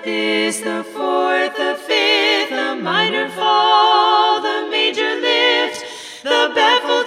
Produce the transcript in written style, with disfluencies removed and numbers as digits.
This, the fourth, the fifth, the minor fall, the major lift, the baffled